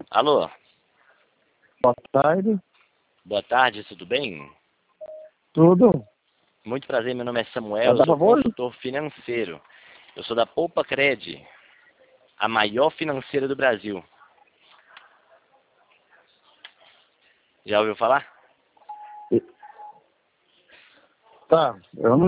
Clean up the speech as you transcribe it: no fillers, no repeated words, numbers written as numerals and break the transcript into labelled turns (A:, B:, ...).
A: Alô,
B: Boa tarde.
A: boa tarde, tudo bem?
B: Tudo?
A: Muito prazer, meu nome é Samuel,
B: Pode
A: eu
B: dar
A: sou
B: favor?
A: consultor financeiro. Eu sou da Poupa Cred, a maior financeira do Brasil. Já ouviu falar?
B: Tá, eu não